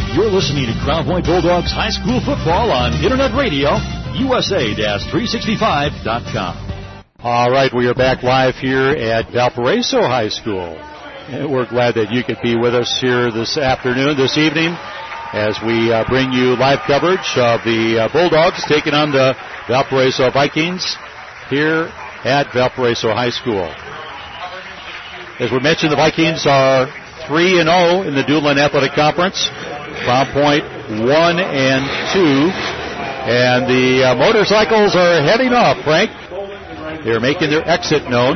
You're listening to Crown Point Bulldogs High School Football on Internet Radio, USA-365.com. All right, we are back live here at Valparaiso High School. And we're glad that you could be with us here this evening, as we bring you live coverage of the Bulldogs taking on the Valparaiso Vikings here at Valparaiso High School. As we mentioned, the Vikings are 3-0 in the Duneland Athletic Conference. Crown Point 1-2. And the motorcycles are heading off, Frank. They're making their exit known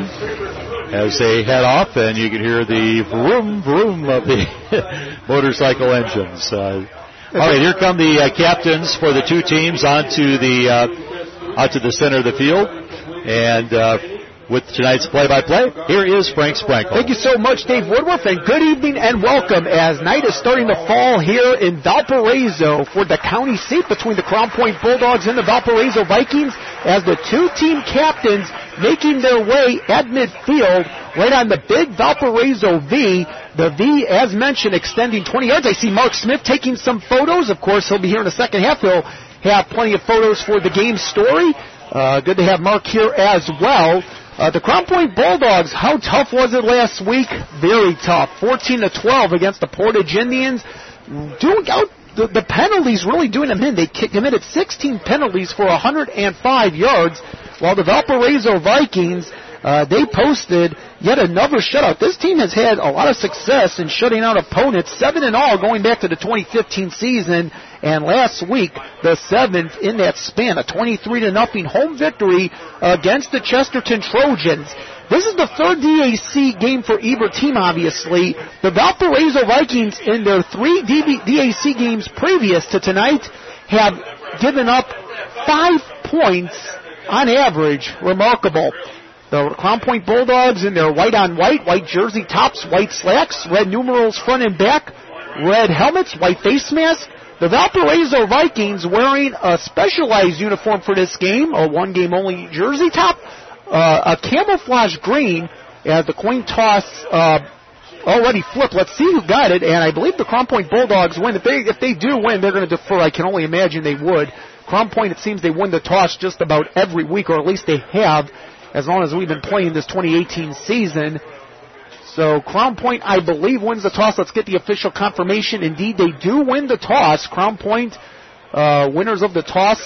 as they head off, and you can hear the vroom, vroom of the motorcycle engines. All right, here come the captains for the two teams onto the center of the field. And with tonight's play-by-play, here is Frank Sprankle. Thank you so much, Dave Woodruff, and good evening and welcome as night is starting to fall here in Valparaiso for the county seat between the Crown Point Bulldogs and the Valparaiso Vikings, as the two team captains making their way at midfield right on the big Valparaiso V. The V, as mentioned, extending 20 yards. I see Mark Smith taking some photos. Of course, he'll be here in the second half. He'll have plenty of photos for the game story. Good to have Mark here as well. The Crown Point Bulldogs, how tough was it last week? Very tough. 14-12 against the Portage Indians. Doing out the penalties, really doing them in. They committed 16 penalties for 105 yards, while the Valparaiso Vikings, they posted yet another shutout. This team has had a lot of success in shutting out opponents, 7-0 going back to the 2015 season, and last week, the 7th in that span, a 23-0 home victory against the Chesterton Trojans. This is the third DAC game for either team, obviously. The Valparaiso Vikings, in their 3 DAC games previous to tonight, have given up 5 points on average. Remarkable. The Crown Point Bulldogs in their white-on-white, white jersey tops, white slacks, red numerals front and back, red helmets, white face mask. The Valparaiso Vikings wearing a specialized uniform for this game, a one-game-only jersey top, a camouflage green, as the coin toss already flipped. Let's see who got it, and I believe the Crown Point Bulldogs win. If they do win, they're going to defer. I can only imagine they would. Crown Point, it seems they win the toss just about every week, or at least they have, as long as we've been playing this 2018 season. So Crown Point, I believe, wins the toss. Let's get the official confirmation. Indeed, they do win the toss. Crown Point, winners of the toss.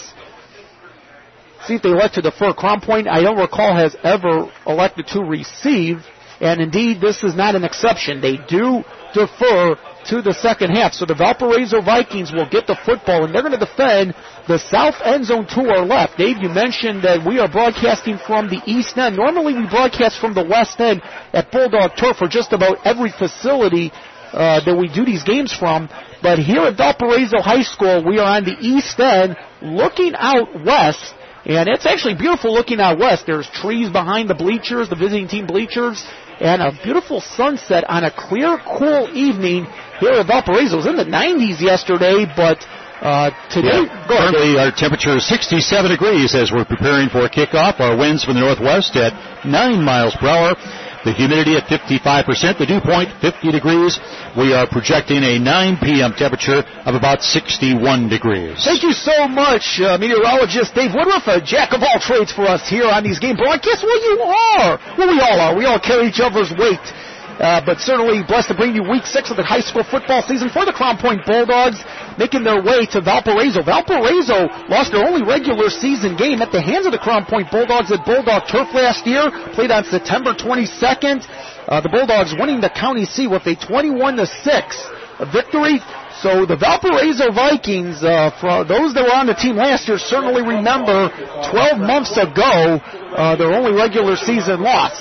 See if they elect to defer. Crown Point, I don't recall, has ever elected to receive. And indeed, this is not an exception. They do defer to the second half. So the Valparaiso Vikings will get the football, and they're going to defend the south end zone to our left. Dave, you mentioned that we are broadcasting from the east end. Normally we broadcast from the west end at Bulldog Turf for just about every facility that we do these games from. But here at Valparaiso High School, we are on the east end looking out west. And it's actually beautiful looking out west. There's trees behind the bleachers, the visiting team bleachers, and a beautiful sunset on a clear, cool evening here at Valparaiso. It was in the 90s yesterday, but today... Currently our temperature is 67 degrees as we're preparing for kickoff. Our winds from the northwest at 9 miles per hour. The humidity at 55%. The dew point, 50 degrees. We are projecting a 9 p.m. temperature of about 61 degrees. Thank you so much, meteorologist Dave Woodruff, a jack of all trades for us here on these game broadcasts. Well, you are. Well, we all are. We all carry each other's weight. But certainly blessed to bring you week 6 of the high school football season for the Crown Point Bulldogs, making their way to Valparaiso. Valparaiso lost their only regular season game at the hands of the Crown Point Bulldogs at Bulldog Turf last year, played on September 22nd. The Bulldogs winning the county seat with a 21-6 victory. So the Valparaiso Vikings, for those that were on the team last year, certainly remember 12 months ago their only regular season loss.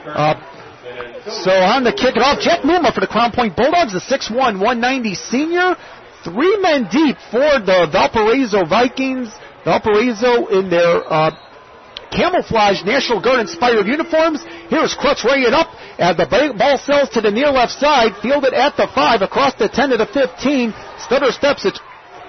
So on to kick it off, Jack Numa for the Crown Point Bulldogs, the 6'1", 190 senior. 3 men deep for the Valparaiso Vikings. Valparaiso in their camouflage National Guard-inspired uniforms. Here's Crutch ready up as the ball sails to the near left side, fielded at the 5, across the 10 to the 15. Stutter steps it.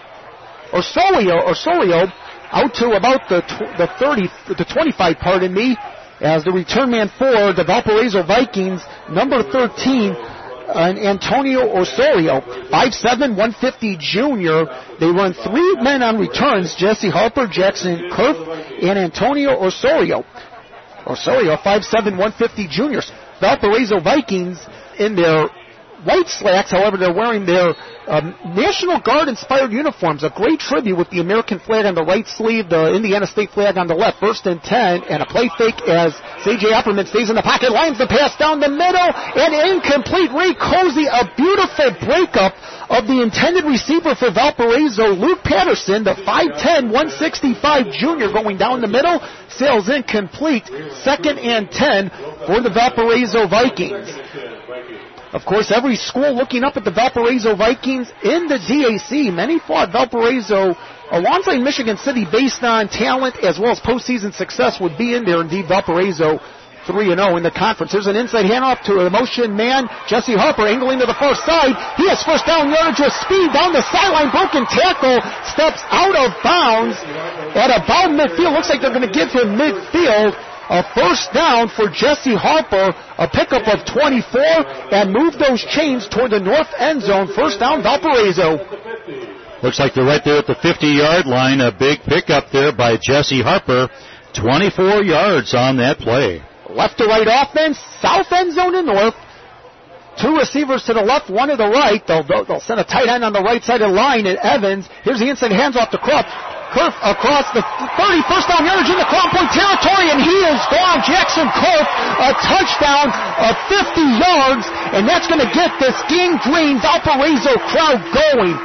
Osorio out to about the 25, pardon me, as the return man for the Valparaiso Vikings, number 13, Antonio Osorio, 5'7", 150 junior. They run 3 men on returns, Jesse Harper, Jackson Kurth, and Antonio Osorio. Osorio, 5'7", 150 juniors. Valparaiso Vikings in their white slacks, however, they're wearing their National Guard-inspired uniforms. A great tribute with the American flag on the right sleeve, the Indiana State flag on the left. 1st and 10, and a play fake as C.J. Opperman stays in the pocket, lines the pass down the middle, and incomplete. Ray Cozy, a beautiful breakup of the intended receiver for Valparaiso, Luke Patterson, the 5'10", 165 junior, going down the middle. Sails incomplete. 2nd and 10 for the Valparaiso Vikings. Of course, every school looking up at the Valparaiso Vikings in the DAC. Many thought Valparaiso, alongside Michigan City, based on talent as well as postseason success, would be in there. Indeed, Valparaiso 3-0 in the conference. There's an inside handoff to a motion man, Jesse Harper, angling to the far side. He has first down yardage with speed down the sideline. Broken tackle, steps out of bounds at about midfield. Looks like they're going to give him midfield. A first down for Jesse Harper, a pickup of 24, and move those chains toward the north end zone. First down, Valparaiso. Looks like they're right there at the 50-yard line. A big pickup there by Jesse Harper. 24 yards on that play. Left to right offense, south end zone to north. 2 receivers to the left, 1 to the right. They'll send a tight end on the right side of the line, and Evans. Here's the inside hands off to Kurth. Kurth across the 30, first down yardage in the Crown Point territory, and he is gone. Jackson Kurth, a touchdown of 50 yards, and that's going to get this gangrene Valparaiso crowd going.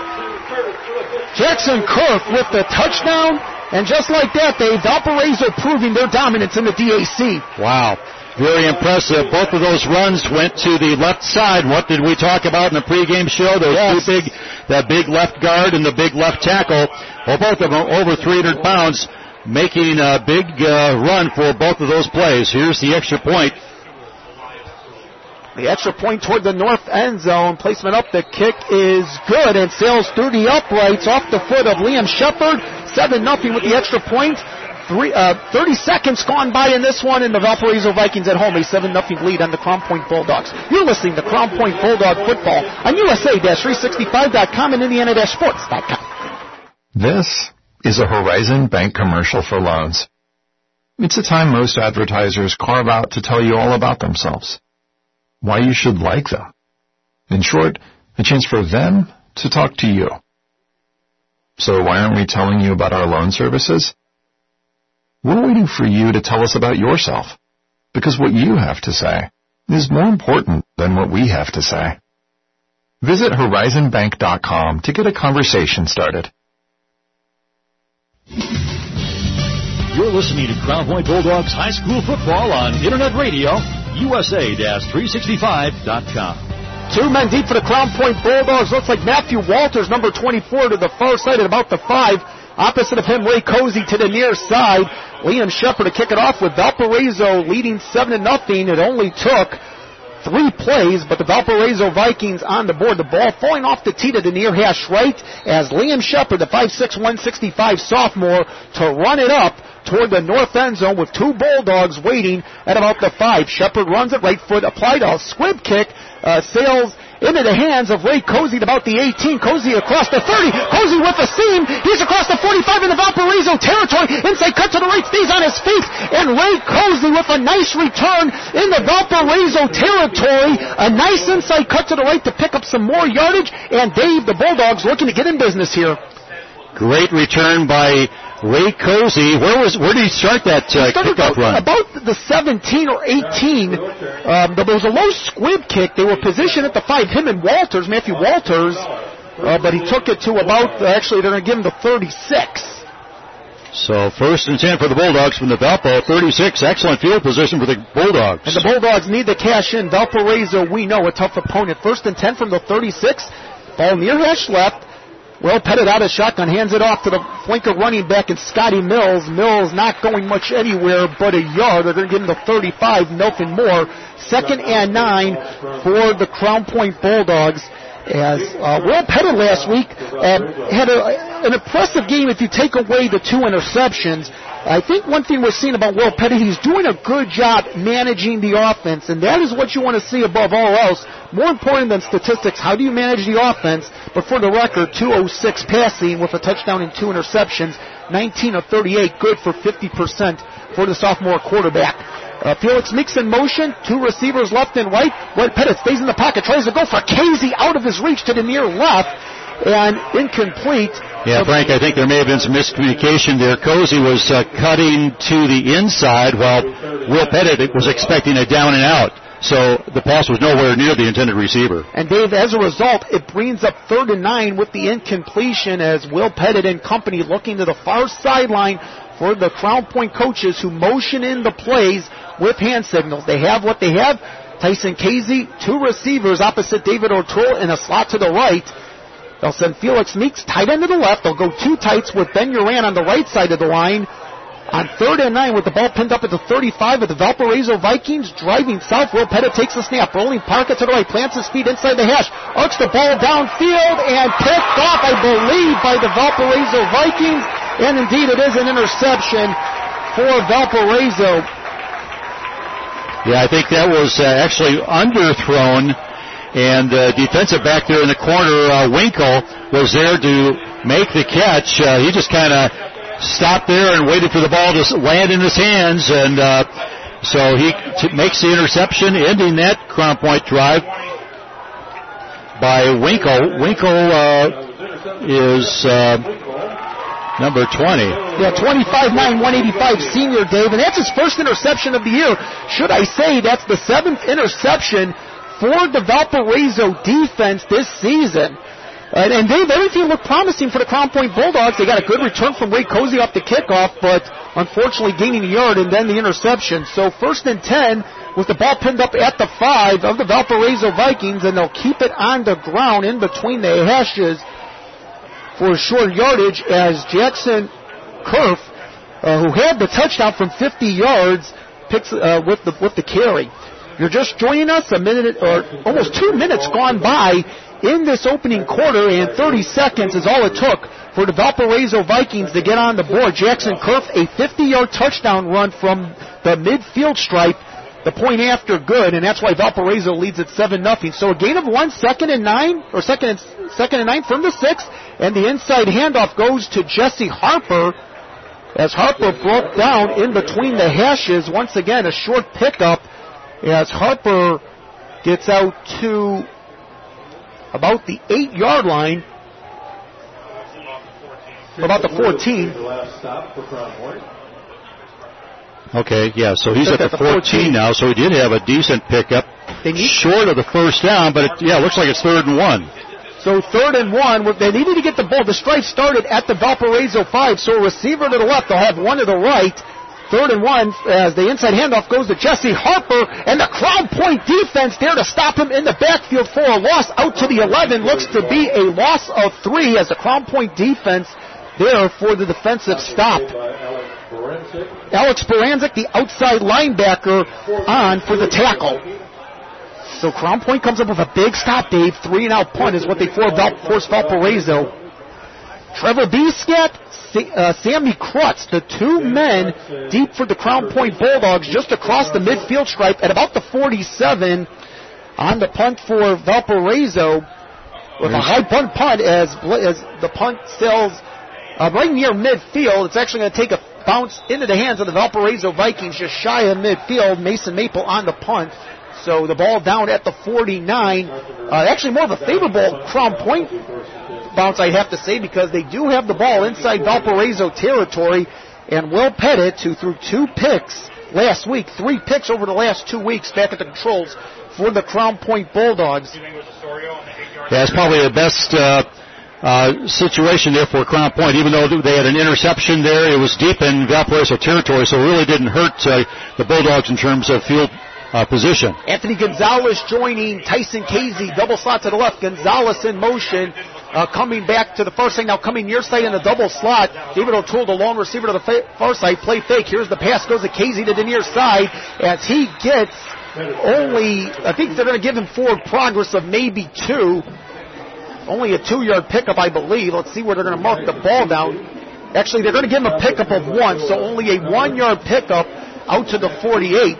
Jackson Kurth with the touchdown, and just like that, Valparaiso proving their dominance in the DAC. Wow. Very impressive. Both of those runs went to the left side. What did we talk about in the pregame show? Those that big left guard and the big left tackle. Well, both of them over 300 pounds, making a big run for both of those plays. Here's the extra point. The extra point toward the north end zone. Placement up. The kick is good and sails through the uprights off the foot of Liam Shepard. 7-0 with the extra point. 30 seconds gone by in this one, and the Valparaiso Vikings at home, a 7-0 lead on the Crown Point Bulldogs. You're listening to Crown Point Bulldog Football on USA-365.com and Indiana-Sports.com. This is a Horizon Bank commercial for loans. It's a time most advertisers carve out to tell you all about themselves, why you should like them. In short, a chance for them to talk to you. So why aren't we telling you about our loan services? We're waiting for you to tell us about yourself, because what you have to say is more important than what we have to say. Visit HorizonBank.com to get a conversation started. You're listening to Crown Point Bulldogs High School Football on Internet Radio, USA-365.com. 2 men deep for the Crown Point Bulldogs. Looks like Matthew Walters, number 24, to the far side at about the 5. Opposite of him, Ray Cozy to the near side. Liam Shepard to kick it off with Valparaiso leading 7-0. It only took 3 plays, but the Valparaiso Vikings on the board. The ball falling off the tee to the near hash right as Liam Shepard, the 5'6", 165 sophomore, to run it up toward the north end zone with 2 Bulldogs waiting at about the 5. Shepard runs it, right foot applied, a squib kick, sails into the hands of Ray Cozy at about the 18. Cozy across the 30. Cozy with a seam. He's across the 45 in the Valparaiso territory. Inside cut to the right, stays on his feet. And Ray Cozy with a nice return in the Valparaiso territory. A nice inside cut to the right to pick up some more yardage. And Dave, the Bulldogs, looking to get in business here. Great return by Ray Cozy. Where did he start that kickoff run? About the 17 or 18. There was a low squib kick. They were positioned at the 5. Him and Walters, Matthew Walters, but he took it to about. Actually, they're going to give him the 36. So 1st and 10 for the Bulldogs from the Valpo 36. Excellent field position for the Bulldogs. And the Bulldogs need to cash in. Valparaiso, we know, a tough opponent. 1st and 10 from the 36. Ball near hash left. Well petted out of shotgun, hands it off to the flanker running back and Scotty Mills. Mills not going much anywhere but a yard. They're going to give him the 35, nothing more. 2nd and 9 for the Crown Point Bulldogs. As Will Pettit last week had an impressive game if you take away the 2 interceptions. I think one thing we're seeing about Will Pettit, he's doing a good job managing the offense, and that is what you want to see above all else. More important than statistics, how do you manage the offense? But for the record, 206 passing with a touchdown and 2 interceptions, 19 of 38, good for 50% for the sophomore quarterback. Felix Meeks in motion, 2 receivers left and right. Will Pettit stays in the pocket, tries to go for Casey out of his reach to the near left, and incomplete. Yeah, Frank, I think there may have been some miscommunication there. Cozy was cutting to the inside while Will Pettit was expecting a down and out. So the pass was nowhere near the intended receiver. And Dave, as a result, it brings up 3rd and 9 with the incompletion as Will Pettit and company looking to the far sideline for the Crown Point coaches who motion in the plays with hand signals. They have what they have. Tyson Casey, 2 receivers opposite David O'Toole in a slot to the right. They'll send Felix Meeks tight end to the left. They'll go 2 tights with Ben Uran on the right side of the line. On 3rd and 9 with the ball pinned up at the 35 of the Valparaiso Vikings. Driving south, Will Pettit takes the snap. Rolling Parker to the right, plants his feet inside the hash. Arcs the ball downfield and picked off, I believe, by the Valparaiso Vikings. And indeed it is an interception for Valparaiso. Yeah, I think that was actually underthrown. And defensive back there in the corner, Winkle, was there to make the catch. He just kind of stopped there and waited for the ball to land in his hands. And so he makes the interception, ending that Crown Point drive by Winkle. Winkle is number 20. Yeah, 25'9", 185 senior, Dave. And that's his first interception of the year. Should I say that's the 7th interception for the Valparaiso defense this season. And Dave, everything looked promising for the Crown Point Bulldogs. They got a good return from Ray Cozy off the kickoff, but unfortunately gaining a yard and then the interception. So 1st and 10 with the ball pinned up at the 5 of the Valparaiso Vikings, and they'll keep it on the ground in between the hashes for short yardage as Jackson Kerf, who had the touchdown from 50 yards, picks with the carry. You're just joining us, a minute or almost 2 minutes gone by in this opening quarter, and 30 seconds is all it took for the Valparaiso Vikings to get on the board. Jackson Kerf, a 50-yard touchdown run from the midfield stripe, the point after good, and that's why Valparaiso leads at 7-0. So a gain of 1, 2nd and 9, or second and 9 from the 6, and the inside handoff goes to Jesse Harper, as Harper broke down in between the hashes. Once again, a short pickup as Harper gets out to about the 8-yard line, about the 14. Okay, yeah, so he's at the 14 now, so he did have a decent pickup, short of the first down, but it looks like it's 3rd and 1. So 3rd and 1, they needed to get the ball. The strife started at the Valparaiso 5, so a receiver to the left, they'll have one to the right. 3rd and 1 as the inside handoff goes to Jesse Harper, and the Crown Point defense there to stop him in the backfield for a loss out to the 11. Looks to be a loss of 3 as the Crown Point defense there for the defensive stop. Alex Baranczyk, the outside linebacker, on for the tackle. So Crown Point comes up with a big stop, Dave. 3-and-out punt is what they force Valparaiso. Trevor Biscat, Sammy Krutz, the 2 men deep for the Crown Point Bulldogs just across the midfield stripe at about the 47 on the punt for Valparaiso with a high punt as the punt sails right near midfield. It's actually going to take a bounce into the hands of the Valparaiso Vikings just shy of midfield. Mason Maple on the punt. So the ball down at the 49. Actually more of a favorable Crown Point bounce, I have to say, because they do have the ball inside Valparaiso territory. And Will Pettit, who threw 2 picks last week, 3 picks over the last 2 weeks back at the controls for the Crown Point Bulldogs. Yeah, it's probably the best situation there for Crown Point. Even though they had an interception there, it was deep in Valparaiso territory, so it really didn't hurt the Bulldogs in terms of field position. Anthony Gonzalez joining Tyson Casey, double slot to the left. Gonzalez in motion, coming back to the far side, now coming near side in the double slot. David O'Toole, the long receiver to the far side, play fake. Here's the pass, goes to Casey to the near side as he gets only, I think they're going to give him forward progress of maybe 2. Only a 2-yard pickup, I believe. Let's see where they're going to mark the ball down. Actually, they're going to give him a pickup of 1, so only a 1-yard pickup out to the 48.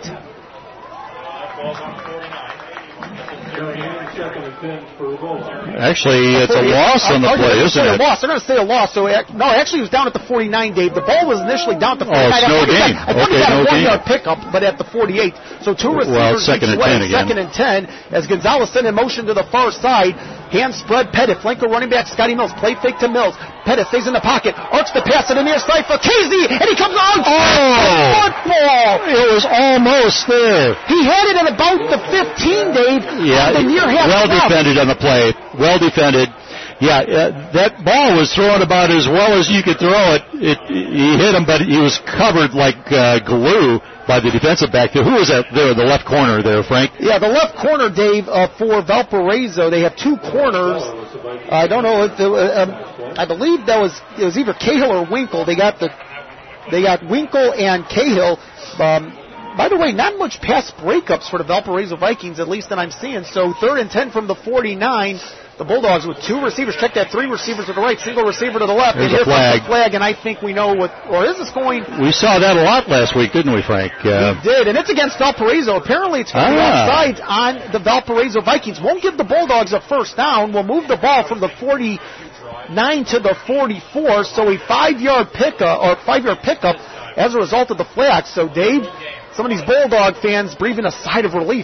Actually, it's a loss on the play, isn't it? They're going to say a loss. So, no, actually, it was down at the 49, Dave. The ball was initially down at the 49. Oh, it's no gain. I thought he got a 1-yard pickup, but at the 48. So 2 receivers. Well, second and 10 again. Second and 10 as Gonzalez sent in motion to the far side. Hand spread Pettit. Flanker running back Scotty Mills. Play fake to Mills. Pettit stays in the pocket. Arcs the pass to the near side for Casey. And he comes on. Football. It was almost there. He had it at about the 15, Dave. Yeah. The near half. Well defended on the play. Well defended. Yeah, that ball was thrown about as well as you could throw it. He hit him, but he was covered like glue by the defensive back there. Who was that there, the left corner there, Frank? Yeah, the left corner, Dave, for Valparaiso. They have 2 corners. I don't know if I believe it was either Cahill or Winkle. They got Winkle and Cahill. By the way, not much pass breakups for the Valparaiso Vikings, at least that I'm seeing. So 3rd and 10 from the 49. The Bulldogs with 2 receivers. Check that, 3 receivers to the right, single receiver to the left. There's and a flag. The flag, and I think we know what, or is this going? We saw that a lot last week, didn't we, Frank? We did, and it's against Valparaiso. Apparently it's going to be offsides on the Valparaiso Vikings. Won't give the Bulldogs a first down. We'll move the ball from the 49 to the 44, so a 5-yard pickup as a result of the flag. So, Dave, some of these Bulldog fans breathing a sigh of relief.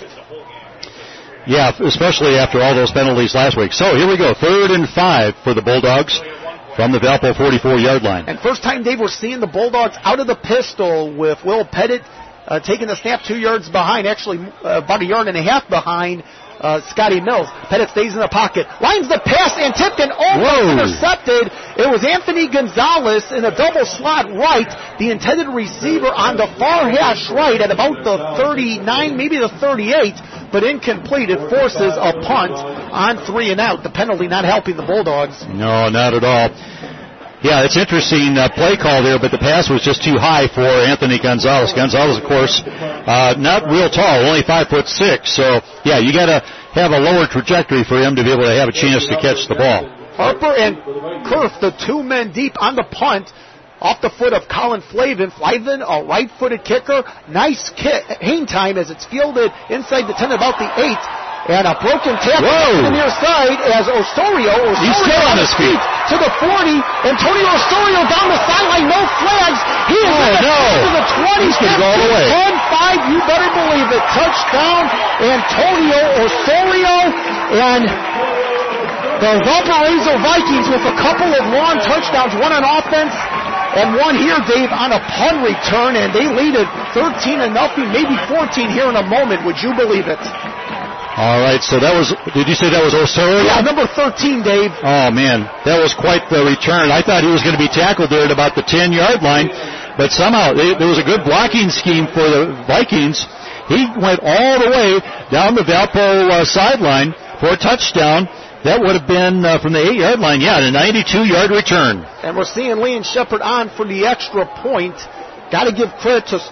Yeah, especially after all those penalties last week. So here we go, 3rd and 5 for the Bulldogs from the Valpo 44-yard line. And first time, Dave, we're seeing the Bulldogs out of the pistol with Will Pettit taking the snap 2 yards behind, actually about 1.5 yards behind Scotty Mills. Pettit stays in the pocket, lines the pass, and tipped and almost intercepted. It was Anthony Gonzalez in a double slot right, the intended receiver on the far hash right at about the 39, maybe the 38, but incomplete. It forces a punt on 3 and out. The penalty not helping the Bulldogs. No, not at all. Yeah, it's interesting play call there, but the pass was just too high for Anthony Gonzalez. Gonzalez, of course, not real tall, only 5'6". So, yeah, you got to have a lower trajectory for him to be able to have a chance to catch the ball. Harper and Kerf, the 2 men deep on the punt, off the foot of Colin Flavin. Flavin, a right-footed kicker. Nice hang time as it's fielded inside the 10, about the 8. And a broken tackle to the near side as Osorio he's still on his feet. To the 40. Antonio Osorio down the sideline. No flags. He is to the 20. He's going to go all the way. 10-5. You better believe it. Touchdown, Antonio Osorio. And the Valparaiso Vikings with a couple of long touchdowns, one on offense and one here, Dave, on a punt return, and they lead it 13-0, maybe 14 here in a moment. Would you believe it? All right, so that was, did you say that was Osorio? Yeah, number 13, Dave. Oh, man, that was quite the return. I thought he was going to be tackled there at about the 10-yard line, but somehow there was a good blocking scheme for the Vikings. He went all the way down the Valpo sideline for a touchdown. That would have been from the 8-yard line, a 92-yard return. And we're seeing Leon Shepard on for the extra point. Got to give credit to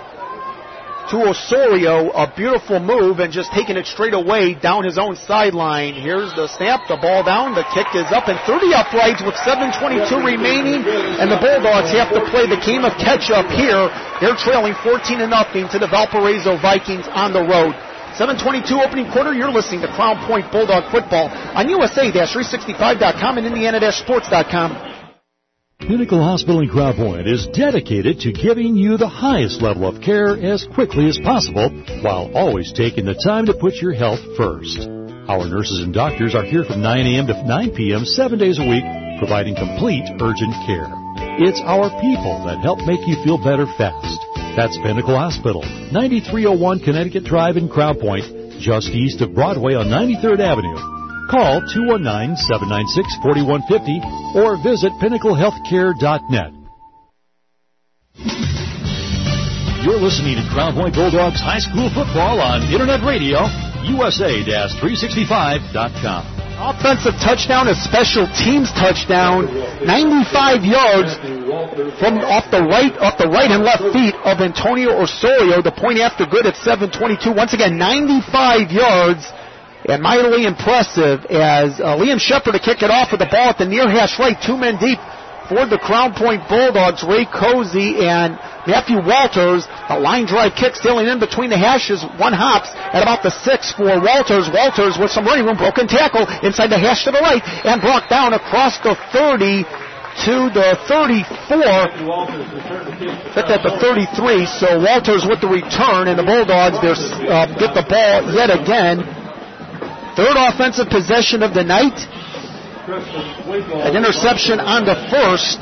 Osorio, a beautiful move, and just taking it straight away down his own sideline. Here's the snap, the ball down, the kick is up, and 30 uprights with 7:22 remaining, and the Bulldogs have to play the game of catch-up here. They're trailing 14-0 to the Valparaiso Vikings on the road. 7:22 opening quarter, you're listening to Crown Point Bulldog Football on USA-365.com and Indiana-Sports.com. Pinnacle Hospital in Crown Point is dedicated to giving you the highest level of care as quickly as possible while always taking the time to put your health first. Our nurses and doctors are here from 9 a.m. to 9 p.m. 7 days a week, providing complete urgent care. It's our people that help make you feel better fast. That's Pinnacle Hospital, 9301 Connecticut Drive in Crown Point, just east of Broadway on 93rd Avenue. Call 219-796-4150 or visit pinnaclehealthcare.net. You're listening to Crown Point Bulldogs High School Football on Internet Radio, USA-365.com. Offensive touchdown, a special teams touchdown, 95 yards from off the right and left feet of Antonio Osorio. The point after good at 7:22. Once again, 95 yards. And mightily impressive as Liam Shepard to kick it off with the ball at the near hash right, 2 men deep for the Crown Point Bulldogs. Ray Cozy and Matthew Walters. A line drive kick stealing in between the hashes. One hops at about the 6 for Walters. Walters with some running room. Broken tackle inside the hash to the right and brought down across the 30 to the 34. Hit at the 33. So Walters with the return, and the Bulldogs get the ball yet again. Third offensive possession of the night. An interception on the first.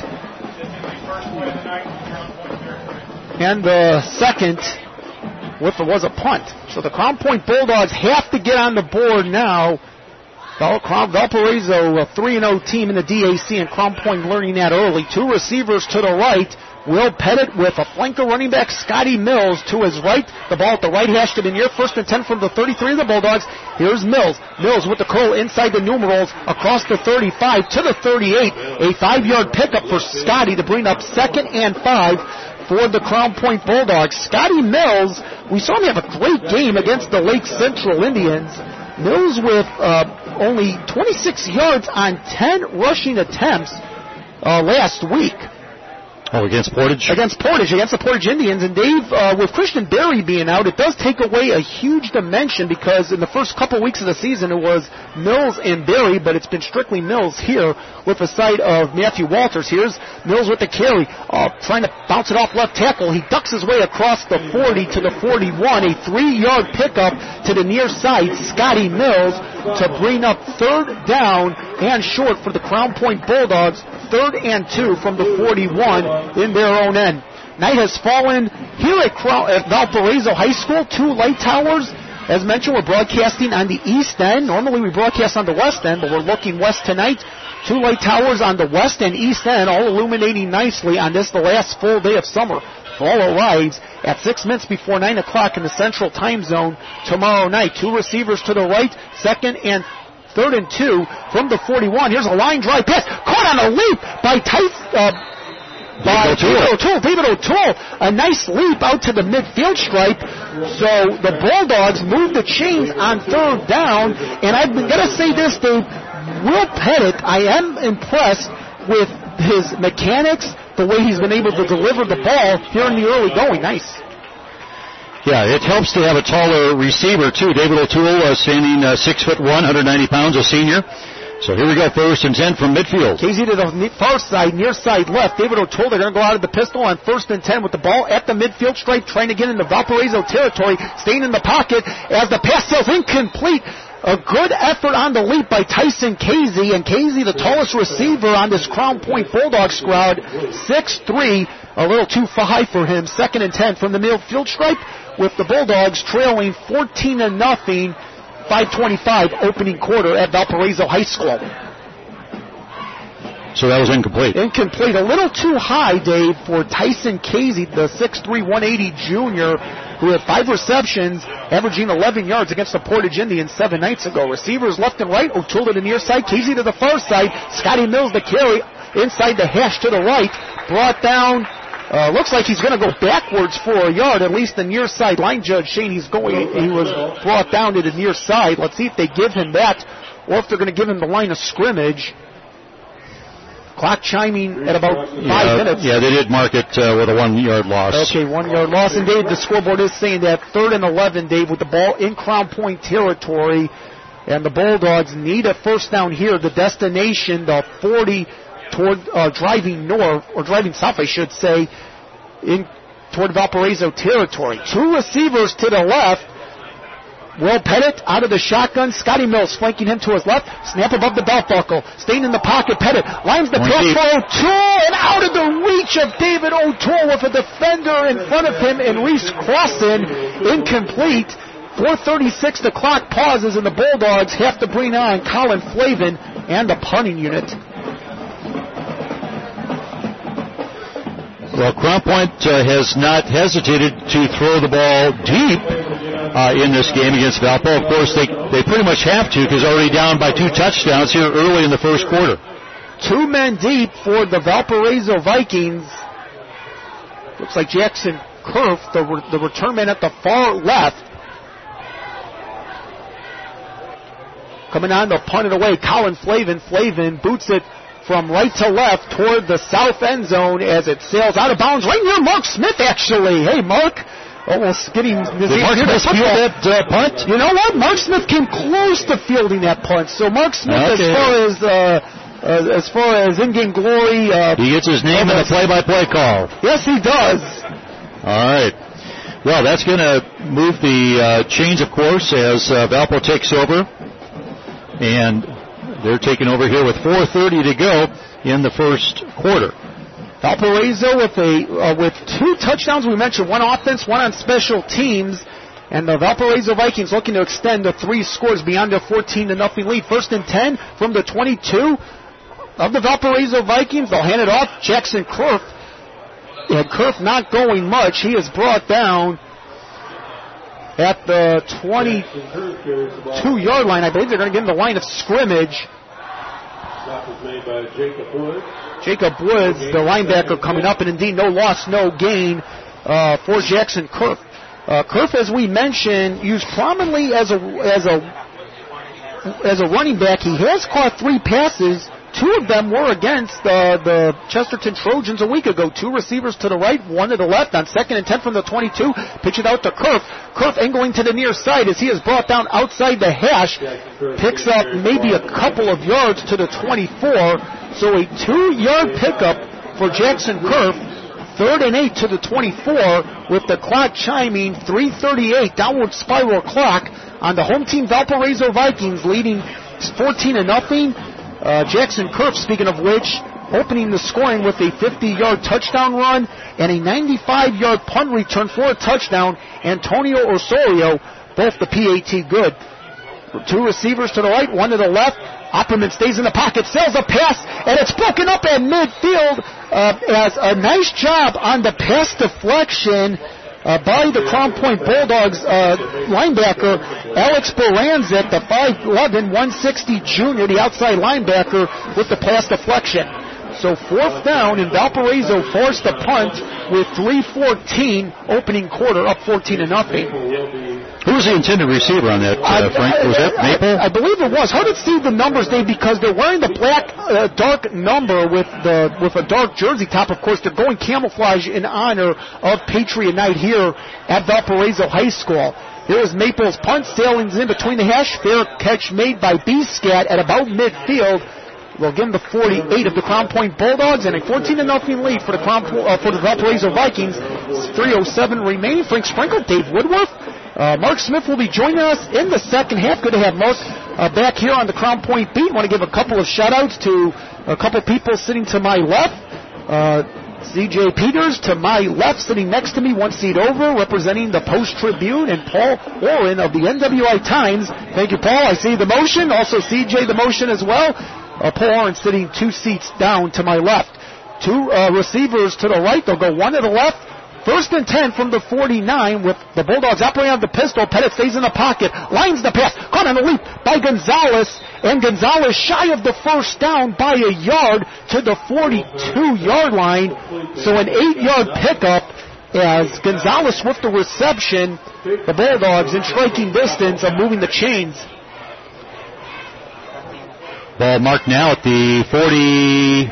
And the second was a punt. So the Crown Point Bulldogs have to get on the board now. Valparaiso, a 3-0 team in the DAC, and Crown Point learning that early. Two receivers to the right. Will Pettit with a flanker running back, Scotty Mills to his right. The ball at the right hash to the near first and 10 from the 33 of the Bulldogs. Here's Mills. Mills with the curl inside the numerals across the 35 to the 38. A 5-yard pickup for Scotty to bring up 2nd and 5 for the Crown Point Bulldogs. Scotty Mills, we saw him have a great game against the Lake Central Indians. Mills with only 26 yards on 10 rushing attempts last week. Oh, against Portage? Against the Portage Indians. And Dave, with Christian Berry being out, it does take away a huge dimension because in the first couple weeks of the season it was Mills and Berry, but it's been strictly Mills here with the side of Matthew Walters. Here's Mills with the carry, trying to bounce it off left tackle. He ducks his way across the 40 to the 41, a 3-yard pickup to the near side. Scotty Mills to bring up 3rd down and short for the Crown Point Bulldogs. 3rd and 2 from the 41 in their own end. Night has fallen here at Valparaiso High School. 2 light towers. As mentioned, we're broadcasting on the east end. Normally we broadcast on the west end, but we're looking west tonight. 2 light towers on the west and east end, all illuminating nicely on this, the last full day of summer. Fall arrives at 6 minutes before 9 o'clock in the Central Time Zone tomorrow night. 2 receivers to the right, 2nd and 3rd and 2 from the 41. Here's a line drive pass. Caught on a leap by David O'Toole. A nice leap out to the midfield stripe. So the Bulldogs move the chains on 3rd down. And I'm going to say this, Dave. Will Pettit, I am impressed with his mechanics, the way he's been able to deliver the ball here in the early going. Nice. Yeah, it helps to have a taller receiver, too. David O'Toole standing 6'1", 190 pounds, a senior. So here we go, 1st and 10 from midfield. Casey to the far side, near side left. David O'Toole, they're going to go out of the pistol on 1st and 10 with the ball at the midfield stripe, trying to get into Valparaiso territory, staying in the pocket as the pass sails incomplete. A good effort on the leap by Tyson Casey, and Casey, the tallest receiver on this Crown Point Bulldogs squad, 6'3", a little too high for him. 2nd and 10 from the midfield stripe, with the Bulldogs trailing 14-0, 5:25 opening quarter at Valparaiso High School. So that was incomplete. Incomplete. A little too high, Dave, for Tyson Casey, the 6'3", 180 junior, who had 5 receptions, averaging 11 yards against the Portage Indians 7 nights ago. Receivers left and right. O'Toole to the near side. Casey to the far side. Scotty Mills the carry inside the hash to the right. Brought down. Looks like he's going to go backwards for a yard, at least the near side line judge saying he was brought down to the near side. Let's see if they give him that or if they're going to give him the line of scrimmage. Clock chiming at about 5 minutes. Yeah, they did mark it with a 1-yard loss. Okay, 1-yard loss. And, Dave, the scoreboard is saying that 3rd and 11, Dave, with the ball in Crown Point territory. And the Bulldogs need a 1st down here. The destination, the 40, toward driving north, or driving south, I should say, toward Valparaiso territory. 2 receivers to the left. Will Pettit out of the shotgun. Scotty Mills flanking him to his left. Snap above the belt buckle. Staying in the pocket. Pettit lines the pass for O'Toole, and out of the reach of David O'Toole with a defender in front of him, and Reese Crossan. Incomplete. 4:36, the clock pauses, and the Bulldogs have to bring on Colin Flavin and the punting unit. Well, Crown Point has not hesitated to throw the ball deep in this game against Valpo. Of course, they pretty much have to because already down by 2 touchdowns here early in the first quarter. 2 men deep for the Valparaiso Vikings. Looks like Jackson Kerf, the return man at the far left. Coming on to punt it away. Colin Flavin. Flavin boots it from right to left toward the south end zone as it sails out of bounds right near Mark Smith, actually. Hey, Mark. Almost getting his Mark Smith field that punt? You know what? Mark Smith came close to fielding that punt. So Mark Smith, as far as in-game glory, he gets his name in the play-by-play call. Yes, he does. All right. Well, that's going to move the chains, of course, as Valpo takes over, and they're taking over here with 4:30 to go in the first quarter. Valparaiso with 2 touchdowns. We mentioned 1 offense, 1 on special teams. And the Valparaiso Vikings looking to extend to 3 scores beyond their 14-0 lead. 1st and 10 from the 22 of the Valparaiso Vikings. They'll hand it off. Jackson Kurf. And Kurf not going much. He is brought down at the 22-yard line. I believe they're going to get in the line of scrimmage. Stop is made by Jacob Woods. Jacob Woods, the linebacker, coming up, and indeed no loss, no gain for Jackson Kurf. Kurf, as we mentioned, used prominently as a running back. He has caught 3 passes. 2 of them were against the Chesterton Trojans a week ago. 2 receivers to the right, 1 to the left. On 2nd and 10 from the 22, pitch it out to Kurf. Kurf angling to the near side as he is brought down outside the hash. Picks up maybe a couple of yards to the 24. So a 2-yard pickup for Jackson Kurf. 3rd and 8 to the 24 with the clock chiming. 3:38 downward spiral clock on the home team Valparaiso Vikings leading 14-0. Jackson Kurf, speaking of which, opening the scoring with a 50-yard touchdown run and a 95-yard punt return for a touchdown. Antonio Osorio, both the PAT good. 2 receivers to the right, 1 to the left. Opperman stays in the pocket, sails a pass, and it's broken up at midfield as a nice job on the pass deflection by the Crown Point Bulldogs linebacker, Alex Baranzek, the 5'11", 160 junior, the outside linebacker with the pass deflection. So 4th down, and Valparaiso forced a punt with 3:14 opening quarter, up 14-0. Who was the intended receiver on that, Frank? Was that Maple? I believe it was. Hard to see the numbers, Dave, because they're wearing the black dark number with a dark jersey top. Of course, they're going camouflage in honor of Patriot Night here at Valparaiso High School. Here is Maple's punt, sailing in between the hash. Fair catch made by B-Scat at about midfield. They'll give him the 48 of the Crown Point Bulldogs and a 14-0 lead for the Valparaiso Vikings. 3:07 remaining. Frank Sprinkle, Dave Woodworth. Mark Smith will be joining us in the second half. Good to have Mark back here on the Crown Point beat. I want to give a couple of shout-outs to a couple people sitting to my left. C.J. Peters to my left, sitting next to me, 1 seat over, representing the Post-Tribune, and Paul Oren of the NWI Times. Thank you, Paul. I see the motion. Also, C.J. the motion as well. Paul Oren sitting 2 seats down to my left. 2 receivers to the right. They'll go 1 to the left. 1st and 10 from the 49 with the Bulldogs operating on the pistol. Pettit stays in the pocket, lines the pass, caught on the leap by Gonzalez, and Gonzalez shy of the 1st down by a yard to the 42-yard line. So an 8-yard pickup as Gonzalez with the reception. The Bulldogs in striking distance of moving the chains. Ball marked now at the 42,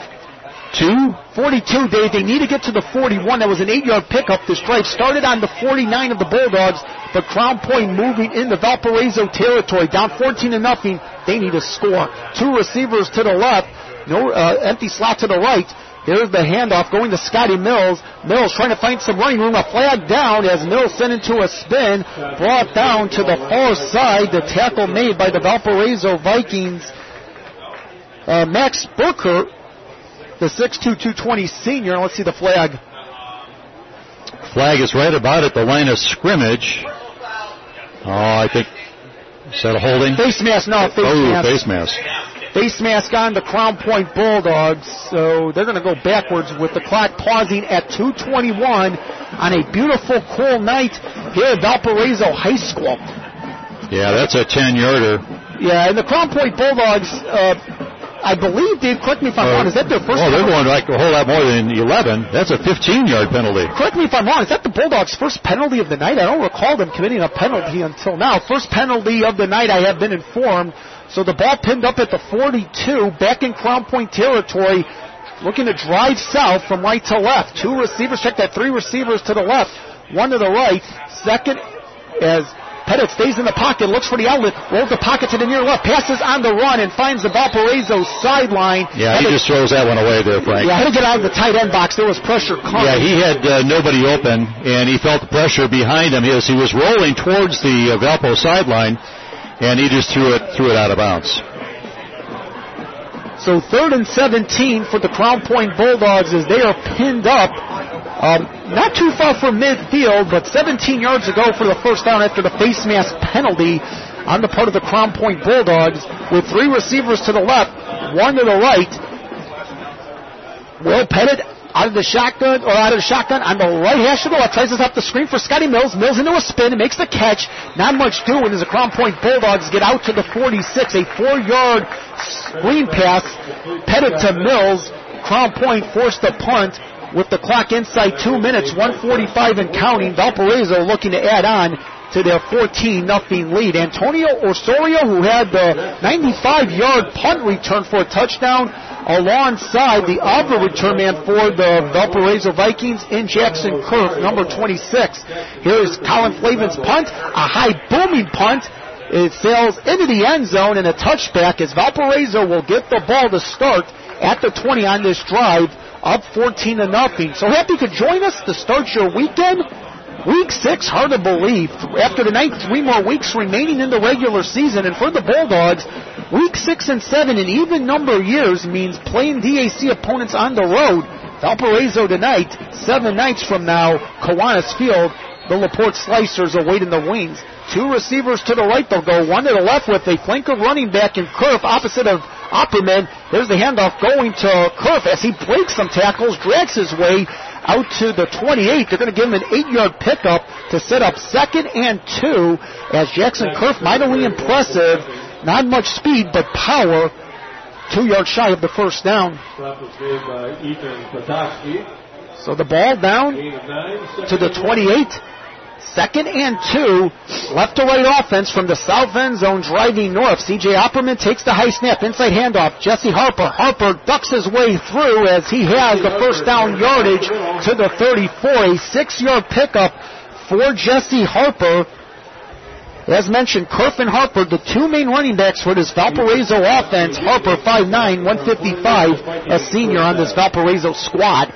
Dave. They need to get to the 41. That was an 8-yard pickup. This drive started on the 49 of the Bulldogs, but Crown Point moving into Valparaiso territory. Down 14-0. They need a score. 2 receivers to the left. No empty slot to the right. Here's the handoff going to Scotty Mills. Mills trying to find some running room. A flag down as Mills sent into a spin. Brought down to the far side. The tackle made by the Valparaiso Vikings. Max Burkert, the 6'2", 220 senior. Let's see the flag. Flag is right about at the line of scrimmage. I think, is that a holding? Face mask, no. Face mask. Face mask on the Crown Point Bulldogs. So they're going to go backwards with the clock pausing at 2:21 on a beautiful, cool night here at Valparaiso High School. Yeah, that's a 10-yarder. Yeah, and the Crown Point Bulldogs, I believe, Dave, correct me if I'm wrong, is that their first penalty? They're going like a whole lot more than 11. That's a 15-yard penalty. Correct me if I'm wrong, is that the Bulldogs' first penalty of the night? I don't recall them committing a penalty until now. First penalty of the night, I have been informed. So the ball pinned up at the 42, back in Crown Point territory, looking to drive south from right to left. 2 receivers, check that, 3 receivers to the left, 1 to the right. Second, as Pettit stays in the pocket, looks for the outlet, rolls the pocket to the near left, passes on the run, and finds the Valparaiso sideline. Yeah, he just throws that one away there, Frank. Yeah, had to get out of the tight end box. There was pressure coming. Yeah, he had nobody open, and he felt the pressure behind him as he was rolling towards the Valpo sideline, and he just threw it out of bounds. So 3rd and 17 for the Crown Point Bulldogs as they are pinned up. Not too far from midfield, but 17 yards ago for the first down after the face mask penalty on the part of the Crown Point Bulldogs, with 3 receivers to the left, 1 to the right. Will Pettit out of the shotgun on the right hash to the left, tries to stop the screen for Scotty Mills. Mills into a spin and makes the catch. Not much doing as the Crown Point Bulldogs get out to the 46. A 4-yard screen pass. Pettit to Mills. Crown Point forced the punt with the clock inside 2 minutes, 1:45 and counting. Valparaiso looking to add on to their 14-0 lead. Antonio Osorio, who had the 95-yard punt return for a touchdown, alongside the other return man for the Valparaiso Vikings in Jackson Kerf, number 26. Here is Colin Flavin's punt, a high booming punt. It sails into the end zone and a touchback as Valparaiso will get the ball to start at the 20 on this drive, up 14-0. So happy you could join us to start your weekend. Week 6, hard to believe. After tonight, 3 more weeks remaining in the regular season. And for the Bulldogs, Week 6 and 7 in even number years means playing DAC opponents on the road. Valparaiso tonight, 7 nights from now, Kiwanis Field. The LaPorte Slicers await in the wings. 2 receivers to the right. They'll go 1 to the left with a flanker running back in Kerf opposite of Opperman. There's the handoff going to Kerf as he breaks some tackles, drags his way out to the 28. They're going to give him an 8-yard pickup to set up 2nd and 2 as Jackson Kerf, mightily impressive. Not much speed, but power. 2 yards shy of the first down. So the ball down to the 28. 2nd and 2. Left to right offense from the south end zone driving north. C.J. Opperman takes the high snap. Inside handoff. Jesse Harper. Harper ducks his way through as he has the first down yardage to the 34. A 6-yard pickup for Jesse Harper. As mentioned, Kerf and Harper, the 2 main running backs for this Valparaiso offense. Harper, 5'9", 155, a senior on this Valparaiso squad.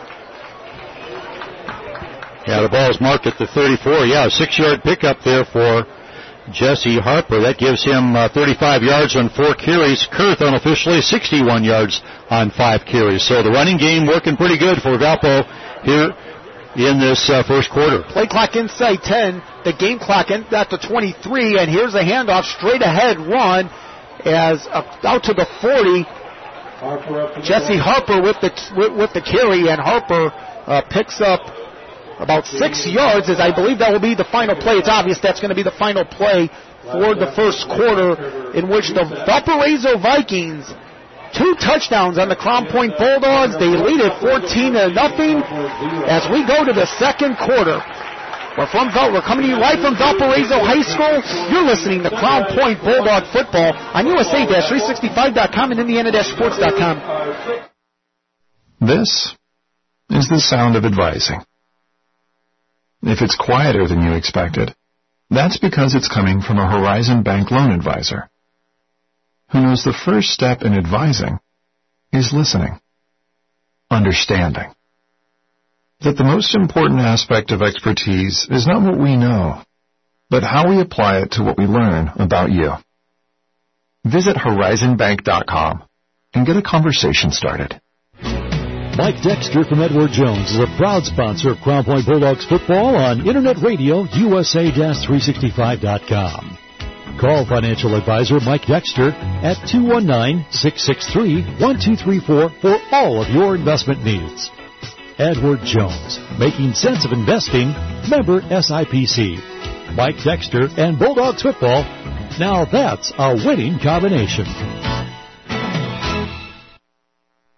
Yeah, the ball is marked at the 34. Yeah, a 6-yard pickup there for Jesse Harper. That gives him 35 yards on 4 carries. Kerf unofficially 61 yards on 5 carries. So the running game working pretty good for Valpo here in this first quarter. Play clock inside 10. The game clock at the 23. And here's a handoff, straight ahead run as out to the 40. Jesse Harper with the carry, and Harper picks up about 6 yards, as I believe that will be the final play. It's obvious that's going to be the final play for the first quarter, in which the Valparaiso Vikings, 2 touchdowns on the Crown Point Bulldogs. They lead it 14-0 as we go to the second quarter. We're coming to you live from Valparaiso High School. You're listening to Crown Point Bulldog Football on USA-365.com and Indiana-Sports.com. This is the sound of advising. If it's quieter than you expected, that's because it's coming from a Horizon Bank loan advisor who knows the first step in advising is listening, understanding. That the most important aspect of expertise is not what we know, but how we apply it to what we learn about you. Visit horizonbank.com and get a conversation started. Mike Dexter from Edward Jones is a proud sponsor of Crown Point Bulldogs football on Internet Radio, USA-365.com. Call financial advisor Mike Dexter at 219-663-1234 for all of your investment needs. Edward Jones, making sense of investing, member SIPC. Mike Dexter and Bulldogs football, now that's a winning combination.